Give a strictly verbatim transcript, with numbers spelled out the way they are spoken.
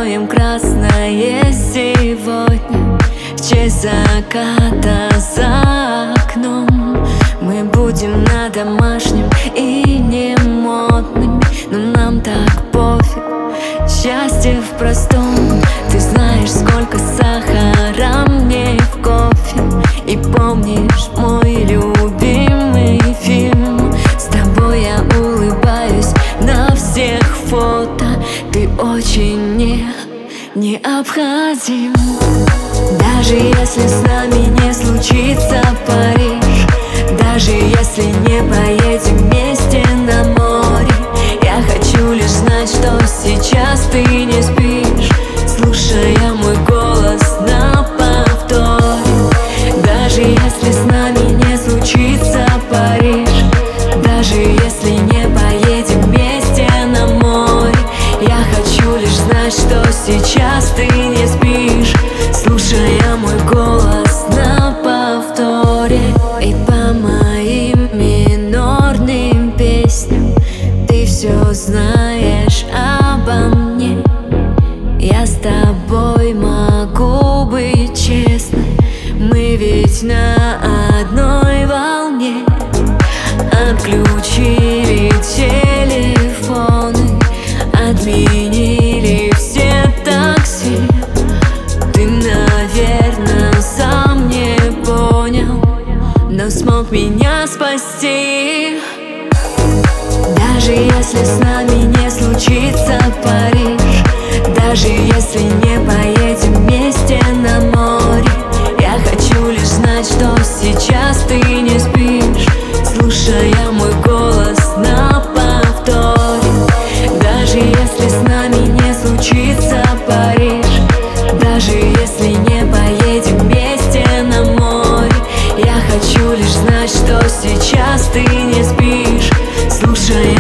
откроем красное сегодня. В честь заката за окном мы будем на домашнем и не модными, но нам так пофиг. Счастье в простом. Ты знаешь, сколько сахара мне в кофе. И помнишь мой любимый фильм? С тобой я улыбаюсь на всех фото. Ты очень не необходим. Даже если с нами не случится Париж, даже если не поедем вместе на море, я хочу лишь знать, что сейчас ты не спишь, слушая мой голос на повторе. Даже если с нами не случится Париж, даже если не поедем вместе на море, я хочу лишь знать, что сейчас ты не спишь, слушая мой голос на повторе. И по моим минорным песням ты все знаешь обо мне. Я с тобой могу быть честной, мы ведь на одной волне. Отключили телефоны, отменили все такси. Ты, наверное, сам не понял, но смог меня спасти. Даже если с нами не случится Париж, даже если не поедем вместе на море, я хочу лишь знать, что сейчас ты не спишь, слушая мой голос на повторе. Даже если с нами не случится Париж, даже если не поедем вместе на море, я хочу лишь знать, что сейчас ты не спишь, слушая